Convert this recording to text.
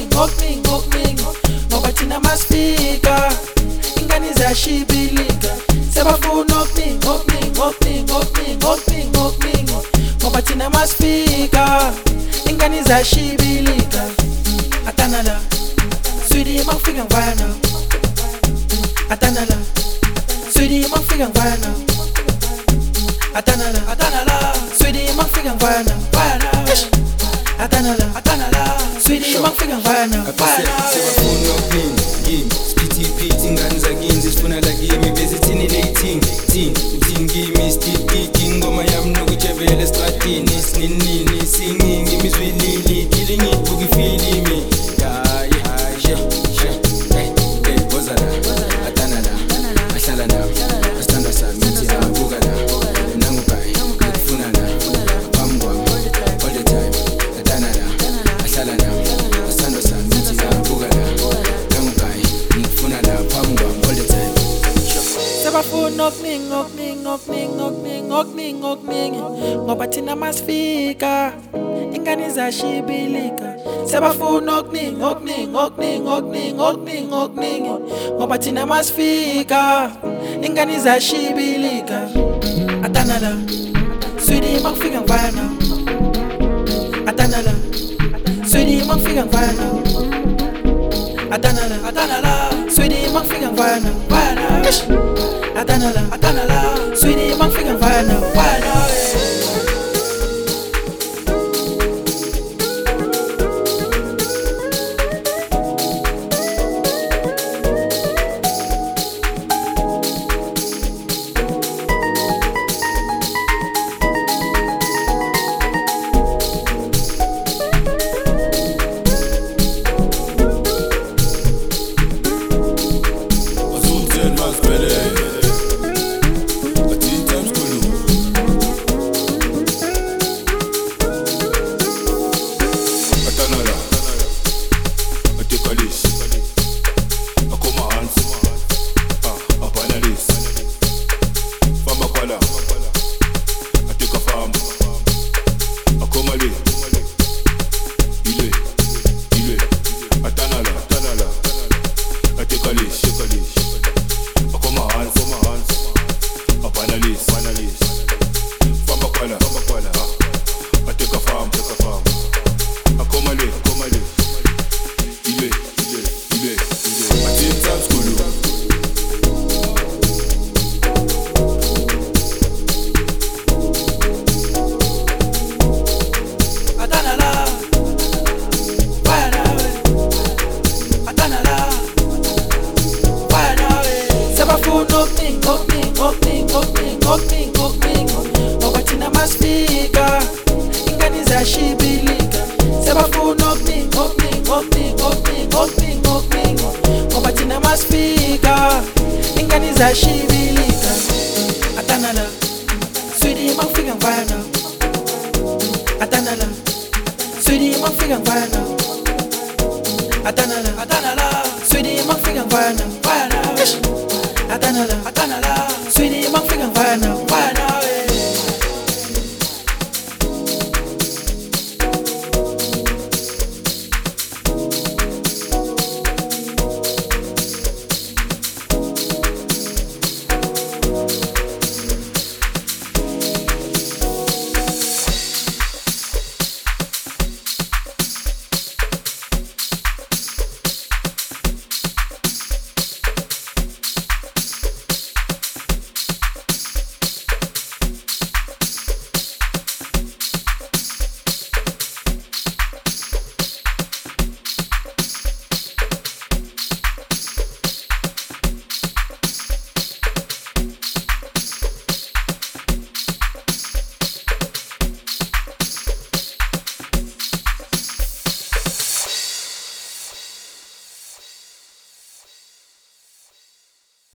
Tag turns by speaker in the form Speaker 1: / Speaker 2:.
Speaker 1: ngokuningi ngoba thina masifika ingane ziyashibilika sebafuna okuningi ngoba thina masifika ingane ziyashibilika atana la sweetie mangifika ngivana atana la sweetie mangifika ngivana atana la sweetie mangifika ngivana atana la sweetie mangifika ngivana
Speaker 2: sebafuna okuningi yini spiti ingane zakini zifuna la kimi bezithini dating ngimi stiti ngoma yami nokujebela estradini sininini singingi imizwilili dili ngibuka ifilimi
Speaker 1: sebafuna okuningi ngoba thina masifika ingane ziyashibilika sebafuna okuningi ngoba thina masifika ingane ziyashibilika atana la sweetie mangifika ngivana atana la sweetie mangifika ngivana atana la sweetie mangifika ngivana atana la sweetie mangifika ngivana ngoba thina masifika ingane ziyashibilika sebafuna okuningi ngoba thina masifika ingane ziyashibilika atana la sweetie mangifika ngivana atana la sweetie mangifika ngivana atana